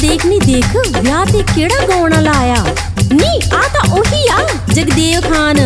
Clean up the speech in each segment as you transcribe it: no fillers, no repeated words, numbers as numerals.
देख नी देख विआह ते केड़ा गाउण वाला आया नी आ तां ओही आ जगदेव खान।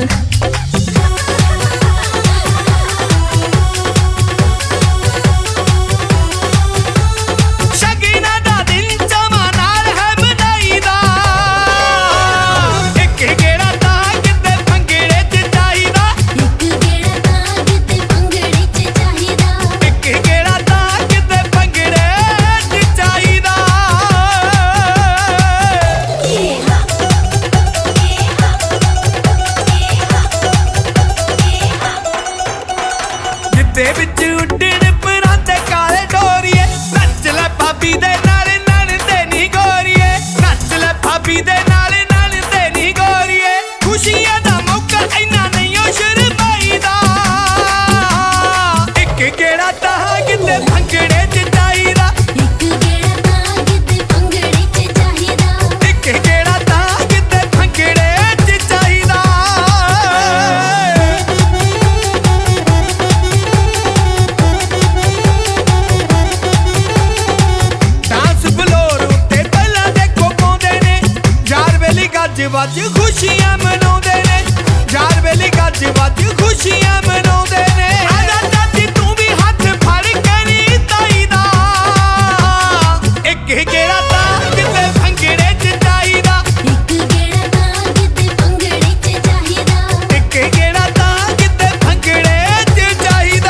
ਵੱਜ ਖੁਸ਼ੀਆਂ ਮਨਾਉਂਦੇ ਨੇ ਯਾਰ ਵੇਲੇ ਗੱਜ ਵੱਜ ਖੁਸ਼ੀਆਂ ਮਨਾਉਂਦੇ ਨੇ। ਆਜਾ ਚਾਚੀ ਤੂੰ ਵੀ ਹੱਥ ਫੜ ਕੇ ਨੀ ਤਾਈ ਦਾ ਇੱਕ ਗੇੜਾ ਤਾਂ ਕਿਤੇ ਭੰਗੜੇ 'ਚ ਚਾਹੀਦਾ। ਇੱਕ ਗੇੜਾ ਤਾਂ ਕਿਤੇ ਭੰਗੜੇ 'ਚ ਚਾਹੀਦਾ। ਇੱਕ ਗੇੜਾ ਤਾਂ ਕਿਤੇ ਭੰਗੜੇ 'ਚ ਚਾਹੀਦਾ।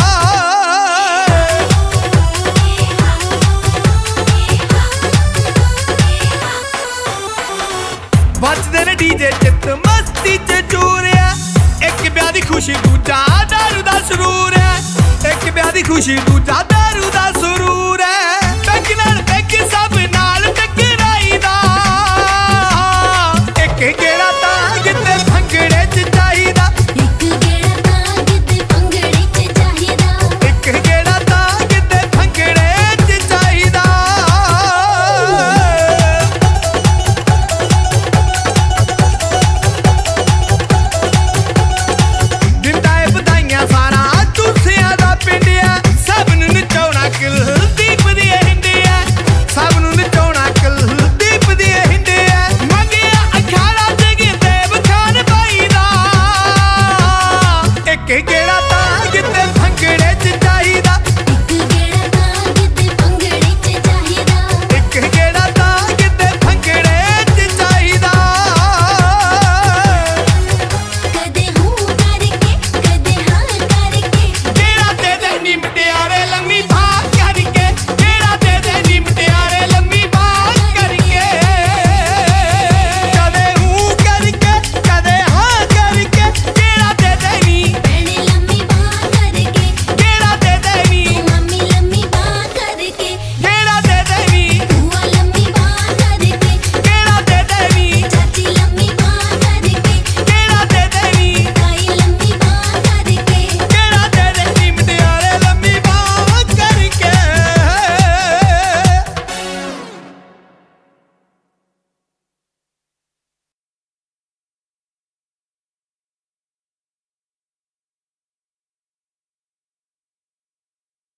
ਵੱਜਦੇ ਨੇ ਡੀਜੇ ਚਿੱਤ ਮਸਤੀ 'ਚ ਚੂਰਿਆ ਇੱਕ ਵਿਆਹ ਦੀ ਖੁਸ਼ੀ ਦੂਜਾ ਦਾਰੂ ਦਾ ਸਰੂਰ ਹੈ। ਇੱਕ ਵਿਆਹ ਦੀ ਖੁਸ਼ੀ ਦੂਜਾ